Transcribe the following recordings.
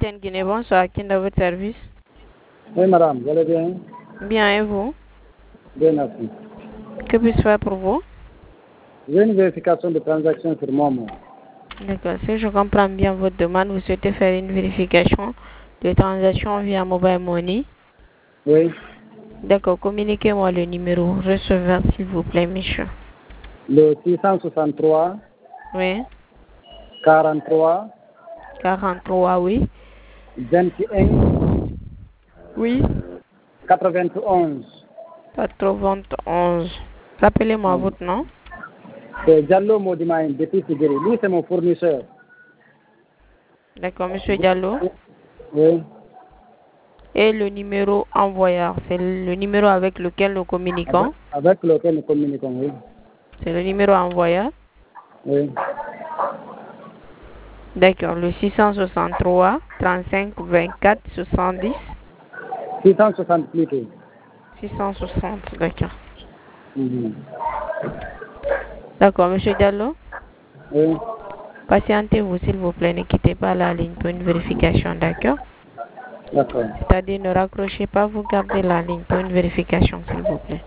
MTN Guinée, bonsoir. Qui est dans votre service? Oui, madame, vous allez bien? Bien, et vous? Bien, merci. Que puis-je faire pour vous? J'ai une vérification de transaction sur Momo. D'accord. Si je comprends bien votre demande, vous souhaitez faire une vérification de transaction via Mobile Money. Oui. D'accord. Communiquez-moi le numéro receveur, s'il vous plaît, monsieur. Le 663 Oui. 43 43, oui. 21 Oui. 91. 91. Rappelez-moi votre nom. C'est Diallo Modimaïn, depuis Sigiri. Lui, c'est mon fournisseur. D'accord, monsieur Diallo. Oui. Et le numéro envoyeur, c'est le numéro avec lequel nous communiquons. Avec lequel nous communiquons, oui. C'est le numéro envoyeur. Oui. D'accord, le 663 35 24 70. 660 plutôt. 660, d'accord. Mhm. D'accord, monsieur Diallo. Oui. Patientez-vous, s'il vous plaît, ne quittez pas la ligne pour une vérification, d'accord? D'accord. C'est-à-dire, ne raccrochez pas, vous gardez la ligne pour une vérification, s'il vous plaît.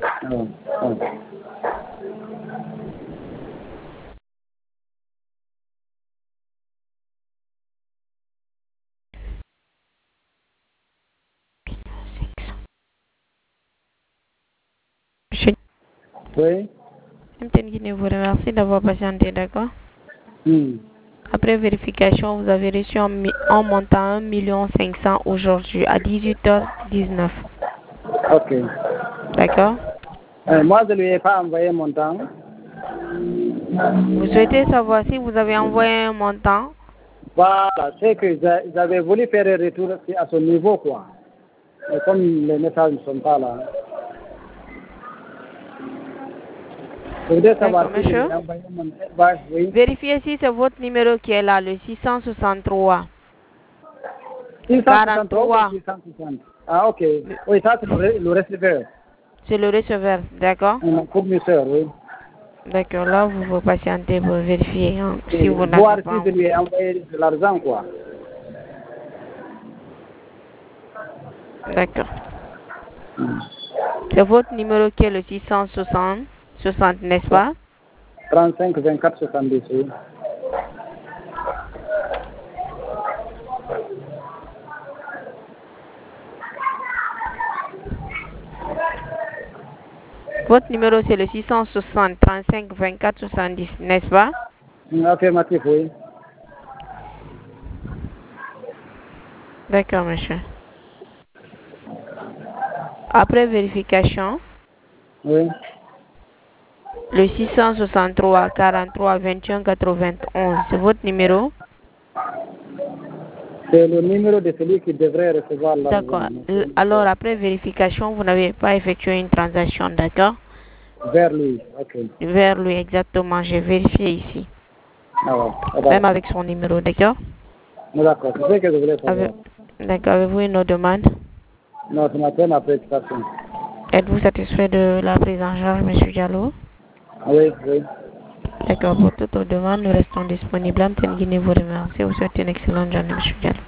Monsieur Oui. MTN Guinée vous remercie d'avoir patienté, d'accord? Après vérification, vous avez reçu en montant 1 500 000 aujourd'hui à 18h19. Ok. D'accord? Moi, je ne lui ai pas envoyé mon temps. Vous souhaitez savoir si vous avez envoyé un montant? Voilà, c'est que j'avais voulu faire un retour à son niveau, quoi. Et comme les messages ne sont pas là. Je voudrais savoir si monsieur. j'ai envoyé mon... Oui. Vérifiez si c'est votre numéro qui est là, le 663. 663 ou 660? Ah, ok. Oui, ça, c'est le receveur. C'est le receveur, d'accord? Mon fournisseur, oui. D'accord, là, vous vous patientez pour vérifier hein, si vous Voir n'avez si pas. je lui ai envoyé de l'argent, quoi. D'accord. C'est votre numéro qui est le 660, n'est-ce pas? 35 24 70, oui. Votre numéro, c'est le 660 35 24 70, n'est-ce pas? Affirmatif, oui. D'accord, monsieur. Après vérification, Oui. le 663 43 21 91, c'est votre numéro? C'est le numéro de celui qui devrait recevoir l'argent. D'accord. Alors, après vérification, vous n'avez pas effectué une transaction, d'accord? Vers lui, ok. Vers lui, exactement. J'ai vérifié ici. Ah ouais. Même avec son numéro, d'accord? D'accord, c'est ce que je voulais savoir. D'accord. Avez-vous une autre demande? Non, ce matin, ma préoccupation. Êtes-vous satisfait de la prise en charge, monsieur Diallo? Oui, oui. D'accord. Pour toute autre demande, nous restons disponibles. MTN Guinée vous remercie. Vous souhaite une excellente journée, monsieur Diallo.